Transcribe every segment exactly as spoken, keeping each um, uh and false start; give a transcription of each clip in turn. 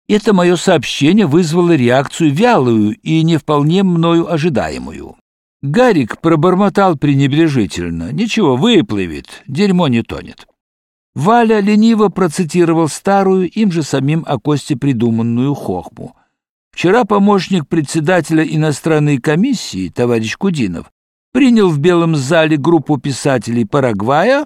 Это мое сообщение вызвало реакцию вялую и не вполне мною ожидаемую. Гарик пробормотал пренебрежительно: «Ничего, выплывет, дерьмо не тонет». Валя лениво процитировал старую, им же самим о Косте придуманную хохму. Вчера помощник председателя иностранной комиссии, товарищ Кудинов, принял в Белом зале группу писателей Парагвая,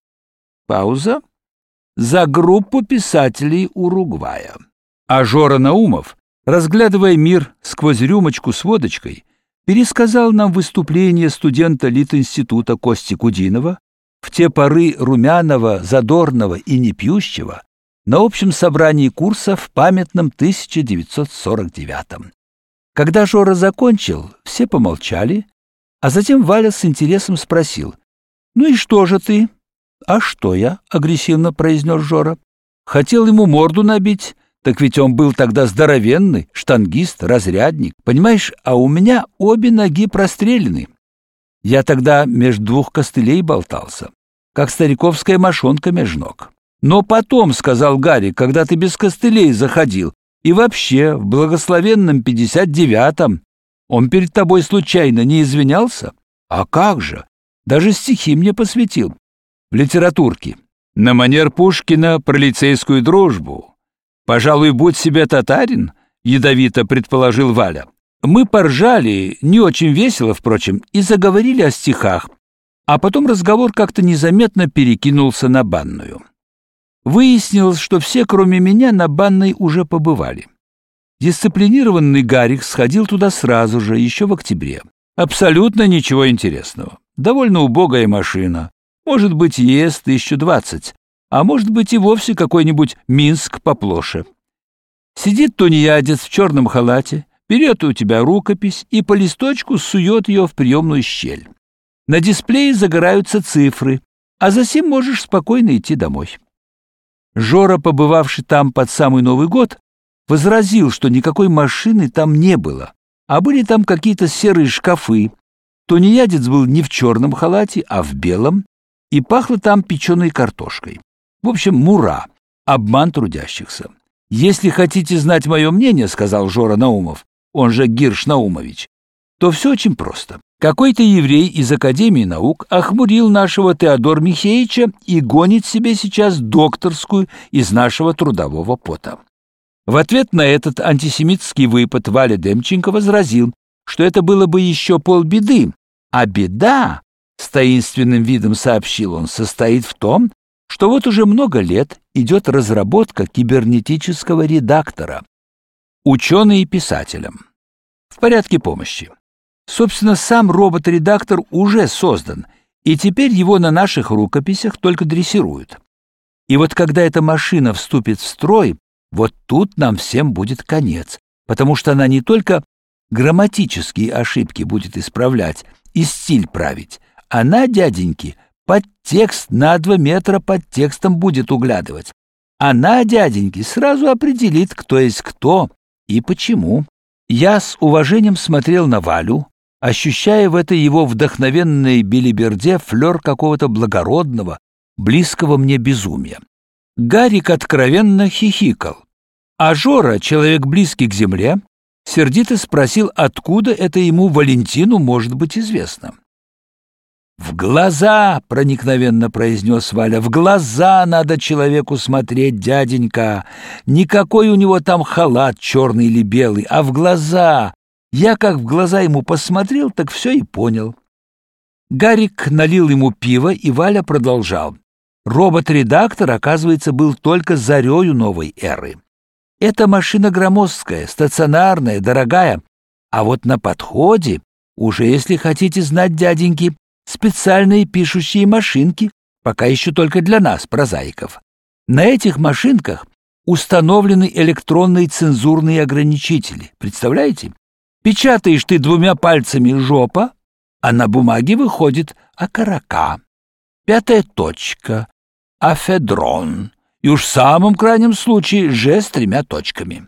пауза, за группу писателей Уругвая. А Жора Наумов, разглядывая мир сквозь рюмочку с водочкой, пересказал нам выступление студента Литинститута Кости Кудинова в те поры румяного, задорного и непьющего на общем собрании курса в памятном тысяча девятьсот сорок девятом. Когда Жора закончил, все помолчали, а затем Валя с интересом спросил: «Ну и что же ты?» «А что я?» — агрессивно произнес Жора. «Хотел ему морду набить, так ведь он был тогда здоровенный, штангист, разрядник, понимаешь, а у меня обе ноги прострелены. Я тогда между двух костылей болтался, как стариковская мошонка меж ног. Но потом, — сказал Гарик, — когда ты без костылей заходил, и вообще в благословенном пятьдесят девятом, он перед тобой случайно не извинялся? А как же? Даже стихи мне посвятил. В литературке. На манер Пушкина про лицейскую дружбу. Пожалуй, будь себе татарин, — ядовито предположил Валя. Мы поржали, не очень весело, впрочем, и заговорили о стихах, а потом разговор как-то незаметно перекинулся на банную. Выяснилось, что все, кроме меня, на банной уже побывали. Дисциплинированный Гарик сходил туда сразу же, еще в октябре. Абсолютно ничего интересного. Довольно убогая машина. Может быть, ЕС тысяча двадцать, а может быть и вовсе какой-нибудь Минск поплоше. Сидит тунеядец в черном халате, берет у тебя рукопись и по листочку сует ее в приемную щель. На дисплее загораются цифры, а затем можешь спокойно идти домой. Жора, побывавший там под самый Новый год, возразил, что никакой машины там не было, а были там какие-то серые шкафы. Тунеядец был не в черном халате, а в белом, и пахло там печеной картошкой. В общем, мура, обман трудящихся. «Если хотите знать мое мнение, — сказал Жора Наумов, он же Гирш Наумович, — то все очень просто. Какой-то еврей из Академии наук охмурил нашего Теодора Михеевича и гонит себе сейчас докторскую из нашего трудового пота». В ответ на этот антисемитский выпад Валя Демченко возразил, что это было бы еще полбеды, а беда, с таинственным видом сообщил он, состоит в том, что вот уже много лет идет разработка кибернетического редактора, ученый и писателем, в порядке помощи. Собственно, сам робот-редактор уже создан, и теперь его на наших рукописях только дрессируют. И вот когда эта машина вступит в строй, вот тут нам всем будет конец, потому что она не только грамматические ошибки будет исправлять и стиль править, она, дяденьки, подтекст на два метра под текстом будет углядывать. Она, дяденьки, сразу определит, кто есть кто и почему. Я с уважением смотрел на Валю, ощущая в этой его вдохновенной белиберде флер какого-то благородного, близкого мне безумия. Гарик откровенно хихикал, а Жора, человек близкий к земле, сердито спросил, откуда это ему, Валентину, может быть известно. «В глаза!» — проникновенно произнес Валя. «В глаза надо человеку смотреть, дяденька! Никакой у него там халат черный или белый, а в глаза! Я как в глаза ему посмотрел, так все и понял». Гарик налил ему пиво, и Валя продолжал. Робот-редактор, оказывается, был только зарею новой эры. Эта машина громоздкая, стационарная, дорогая, а вот на подходе уже, если хотите знать, дяденьки, специальные пишущие машинки, пока еще только для нас, прозаиков. На этих машинках установлены электронные цензурные ограничители. Представляете? Печатаешь ты двумя пальцами жопа, а на бумаге выходит окорока, пятая точка, афедрон, и уж в самом крайнем случае же с тремя точками.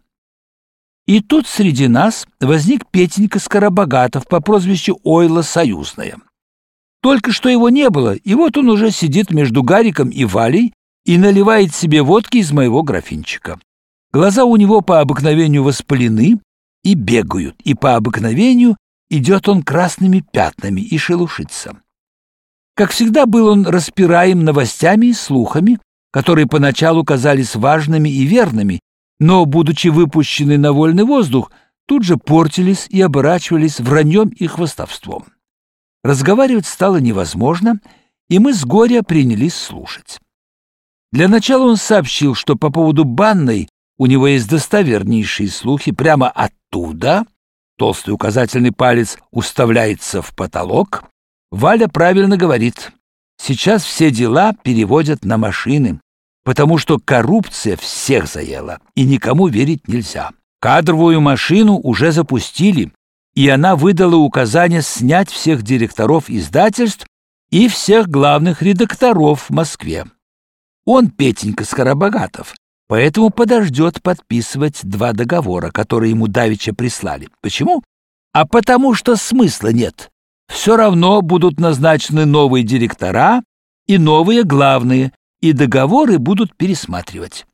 И тут среди нас возник Петенька Скоробогатов по прозвищу Ойла Союзная. Только что его не было, и вот он уже сидит между Гариком и Валей и наливает себе водки из моего графинчика. Глаза у него по обыкновению воспалены и бегают, и по обыкновению идет он красными пятнами и шелушится. Как всегда, был он распираем новостями и слухами, которые поначалу казались важными и верными, но, будучи выпущены на вольный воздух, тут же портились и оборачивались враньем и хвастовством. Разговаривать стало невозможно, и мы с горя принялись слушать. Для начала он сообщил, что по поводу банной у него есть достовернейшие слухи прямо оттуда. Толстый указательный палец уставляется в потолок. Валя правильно говорит. Сейчас все дела переводят на машины, потому что коррупция всех заела, и никому верить нельзя. Кадровую машину уже запустили, и она выдала указание снять всех директоров издательств и всех главных редакторов в Москве. Он, Петенька Скоробогатов, поэтому подождет подписывать два договора, которые ему давеча прислали. Почему? А потому что смысла нет. Все равно будут назначены новые директора и новые главные, и договоры будут пересматривать.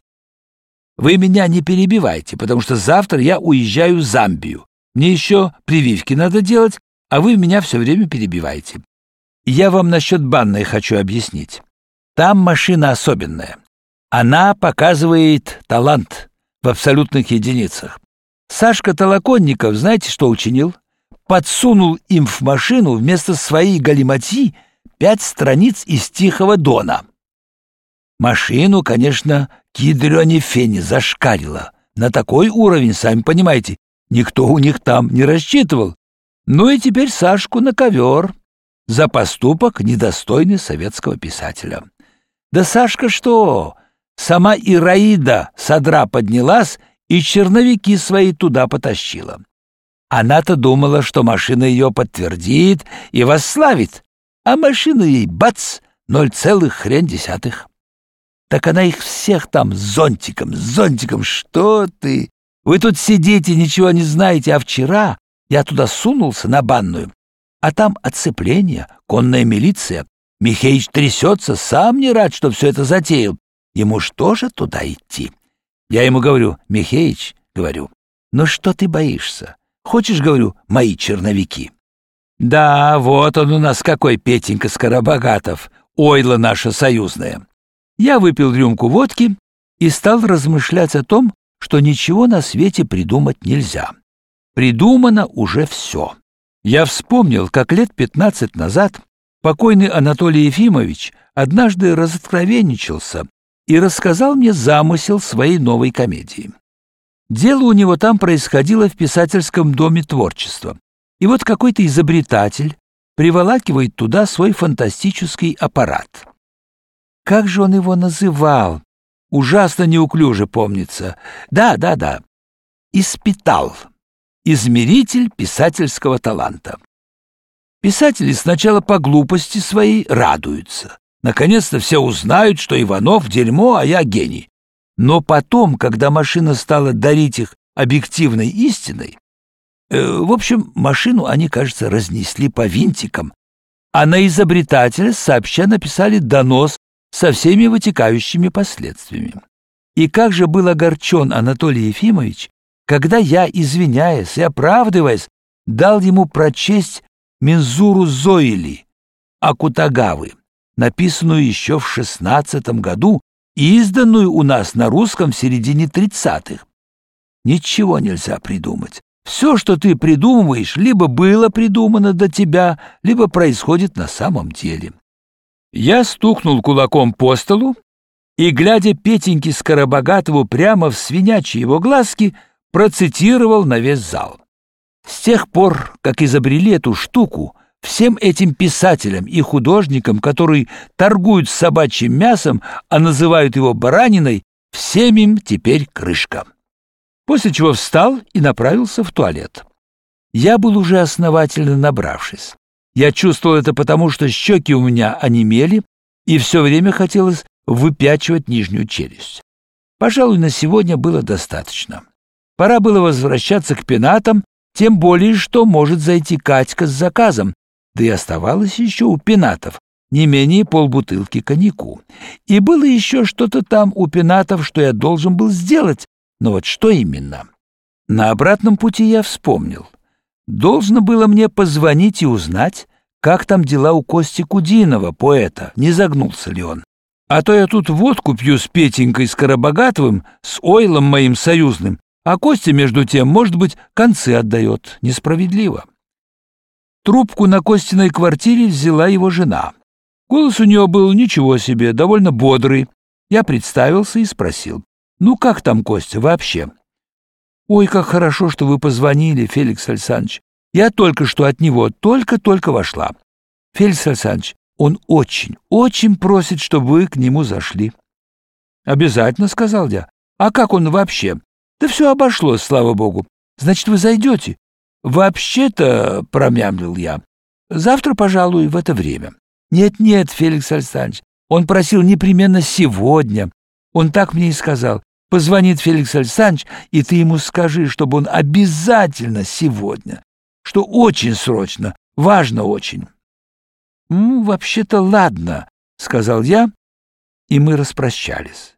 Вы меня не перебивайте, потому что завтра я уезжаю в Замбию. Мне еще прививки надо делать, а вы меня все время перебиваете. Я вам насчет банной хочу объяснить. Там машина особенная. Она показывает талант в абсолютных единицах. Сашка Толоконников, знаете, что учинил? Подсунул им в машину вместо своей галиматьи пять страниц из Тихого Дона. Машину, конечно, к ядрёне фене зашкалило. На такой уровень, сами понимаете, никто у них там не рассчитывал. Ну и теперь Сашку на ковер за поступок, недостойный советского писателя. Да Сашка что? Сама Ираида с одра поднялась и черновики свои туда потащила. Она-то думала, что машина ее подтвердит и восславит, а машина ей бац, ноль целых хрен десятых. Так она их всех там с зонтиком, с зонтиком, что ты? Вы тут сидите, ничего не знаете, а вчера я туда сунулся на банную, а там оцепление, конная милиция. Михеич трясется, сам не рад, что все это затеял. Ему ж тоже туда идти. Я ему говорю: Михеич, говорю, ну что ты боишься? Хочешь, говорю, мои черновики? Да, вот он у нас какой, Петенька Скоробогатов, ойла наша союзная. Я выпил рюмку водки и стал размышлять о том, что ничего на свете придумать нельзя. Придумано уже все. Я вспомнил, как лет пятнадцать назад покойный Анатолий Ефимович однажды разоткровенничался и рассказал мне замысел своей новой комедии. Дело у него там происходило в писательском доме творчества. И вот какой-то изобретатель приволакивает туда свой фантастический аппарат. Как же он его называл? Ужасно неуклюже помнится. Да, да, да. Испитал. Измеритель писательского таланта. Писатели сначала по глупости своей радуются. Наконец-то все узнают, что Иванов дерьмо, а я гений. Но потом, когда машина стала дарить их объективной истиной, э, в общем, машину они, кажется, разнесли по винтикам, а на изобретателя сообща написали донос со всеми вытекающими последствиями. И как же был огорчен Анатолий Ефимович, когда я, извиняясь и оправдываясь, дал ему прочесть мензуру Зоили Акутагавы, написанную еще в шестнадцатом году и изданную у нас на русском в середине тридцатых. Ничего нельзя придумать. Все, что ты придумываешь, либо было придумано до тебя, либо происходит на самом деле. Я стукнул кулаком по столу и, глядя Петеньке Скоробогатову прямо в свинячьи его глазки, процитировал на весь зал. С тех пор, как изобрели эту штуку, всем этим писателям и художникам, которые торгуют собачьим мясом, а называют его бараниной, всем им теперь крышка. После чего встал и направился в туалет. Я был уже основательно набравшись. Я чувствовал это потому, что щеки у меня онемели, и все время хотелось выпячивать нижнюю челюсть. Пожалуй, на сегодня было достаточно. Пора было возвращаться к пенатам, тем более, что может зайти Катька с заказом, да и оставалось еще у пенатов не менее полбутылки коньяку. И было еще что-то там у пенатов, что я должен был сделать, Но вот что именно? На обратном пути я вспомнил. Должно было мне позвонить и узнать, как там дела у Кости Кудинова, поэта, не загнулся ли он. А то я тут водку пью с Петенькой Скоробогатовым, с Ойлом моим союзным, а Костя, между тем, может быть, концы отдает. Несправедливо. Трубку на Костиной квартире взяла его жена. Голос у нее был ничего себе, довольно бодрый. Я представился и спросил: «Ну как там Костя вообще?» «Ой, как хорошо, что вы позвонили, Феликс Александрович. Я только что от него, только-только вошла. Феликс Александрович, он очень, очень просит, чтобы вы к нему зашли». «Обязательно», — сказал я. «А как он вообще?» «Да все обошлось, слава богу. Значит, вы зайдете?» «Вообще-то», — промямлил я, — «завтра, пожалуй, в это время». «Нет-нет, Феликс Александрович, он просил непременно сегодня. Он так мне и сказал. Позвонит Феликс Александрович, и ты ему скажи, чтобы он обязательно сегодня, что очень срочно, важно очень». «Ну, вообще-то ладно», — сказал я, и мы распрощались.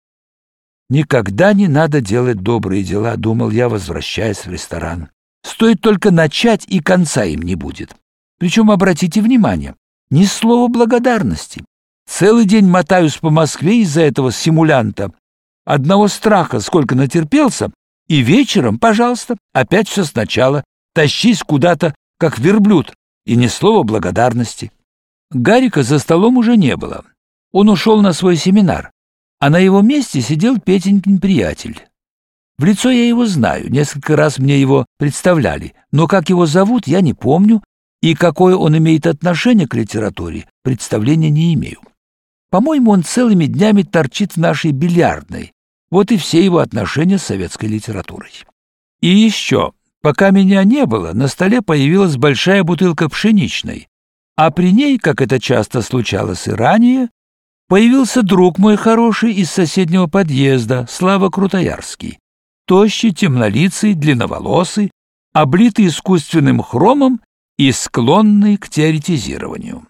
«Никогда не надо делать добрые дела», — думал я, возвращаясь в ресторан. «Стоит только начать, и конца им не будет. Причем, обратите внимание, ни слова благодарности. Целый день мотаюсь по Москве из-за этого симулянта. Одного страха сколько натерпелся, и вечером, пожалуйста, опять все сначала. Тащись куда-то, как верблюд, и ни слова благодарности». Гарика за столом уже не было. Он ушел на свой семинар, а на его месте сидел Петенькин приятель. В лицо я его знаю, несколько раз мне его представляли, но как его зовут, я не помню, и какое он имеет отношение к литературе, представления не имею. По-моему, он целыми днями торчит в нашей бильярдной. Вот и все его отношения с советской литературой. И еще, пока меня не было, на столе появилась большая бутылка пшеничной, а при ней, как это часто случалось и ранее, появился друг мой хороший из соседнего подъезда, Слава Крутоярский, тощий, темнолицый, длинноволосый, облитый искусственным хромом и склонный к теоретизированию.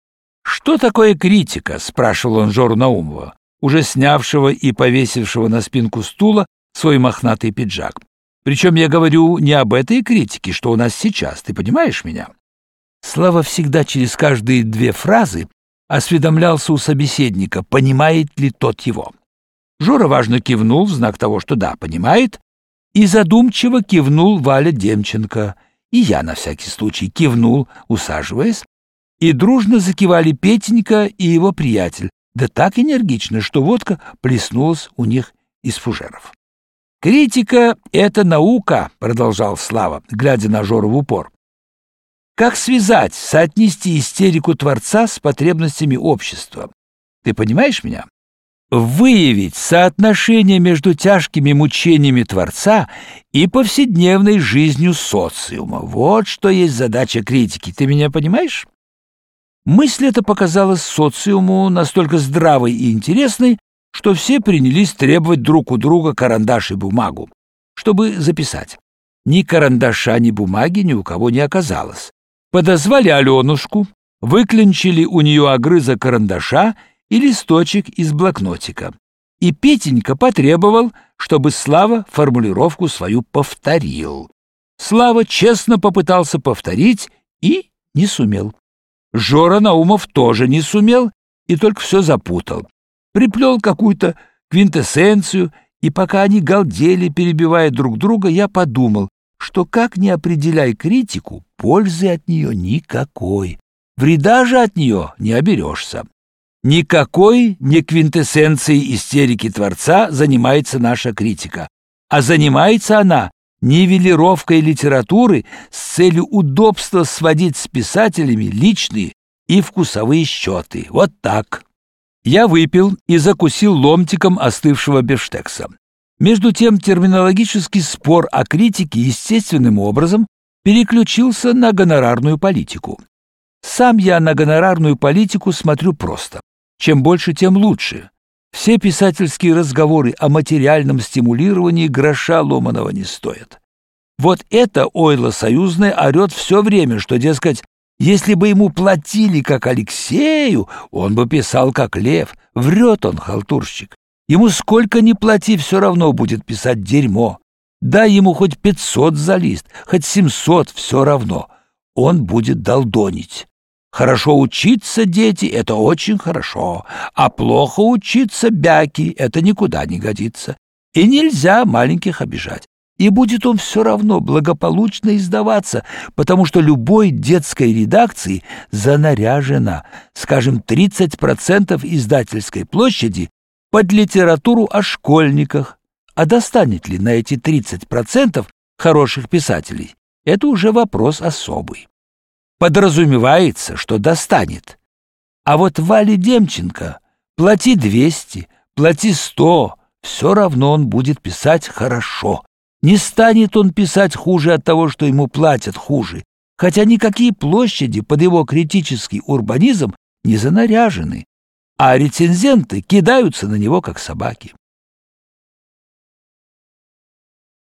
«Что такое критика?» — спрашивал он Жору Наумова, уже снявшего и повесившего на спинку стула свой мохнатый пиджак. «Причем я говорю не об этой критике, что у нас сейчас, ты понимаешь меня?» Слава всегда через каждые две фразы осведомлялся у собеседника, понимает ли тот его. Жора важно кивнул в знак того, что да, понимает, и задумчиво кивнул Валя Демченко, и я на всякий случай кивнул, усаживаясь, и дружно закивали Петенька и его приятель, да так энергично, что водка плеснулась у них из фужеров. «Критика — это наука», — продолжал Слава, глядя на Жору в упор. «Как связать, соотнести истерику Творца с потребностями общества? Ты понимаешь меня? Выявить соотношение между тяжкими мучениями Творца и повседневной жизнью социума. Вот что есть задача критики. Ты меня понимаешь?» Мысль эта показалась социуму настолько здравой и интересной, что все принялись требовать друг у друга карандаш и бумагу, чтобы записать. Ни карандаша, ни бумаги ни у кого не оказалось. Подозвали Аленушку, выклинчили у нее огрызок карандаша и листочек из блокнотика. И Петенька потребовал, чтобы Слава формулировку свою повторил. Слава честно попытался повторить и не сумел. Жора Наумов тоже не сумел и только все запутал. Приплел какую-то квинтэссенцию, и пока они галдели, перебивая друг друга, я подумал, что как ни определяй критику, пользы от нее никакой. Вреда же от нее не оберешься. Никакой не квинтэссенцией истерики Творца занимается наша критика, а занимается она нивелировкой литературы с целью удобства сводить с писателями личные и вкусовые счеты. Вот так. Я выпил и закусил ломтиком остывшего бифштекса. Между тем терминологический спор о критике естественным образом переключился на гонорарную политику. Сам я на гонорарную политику смотрю просто. Чем больше, тем лучше. Все писательские разговоры о материальном стимулировании гроша ломаного не стоят. Вот это ойло союзное орет все время, что, дескать, если бы ему платили, как Алексею, он бы писал, как лев. Врет он, халтурщик. Ему сколько ни плати, все равно будет писать дерьмо. Дай ему хоть пятьсот за лист, хоть семьсот, все равно. Он будет долдонить. Хорошо учиться, дети, это очень хорошо, а плохо учиться, бяки, это никуда не годится. И нельзя маленьких обижать. И будет он все равно благополучно издаваться, потому что любой детской редакции занаряжено, скажем, тридцать процентов издательской площади под литературу о школьниках. А достанет ли на эти тридцать процентов хороших писателей? Это уже вопрос особый. Подразумевается, что достанет. А вот Вале Демченко плати двести, плати сто, все равно он будет писать хорошо. Не станет он писать хуже от того, что ему платят хуже, хотя никакие площади под его критический урбанизм не занаряжены, а рецензенты кидаются на него, как собаки.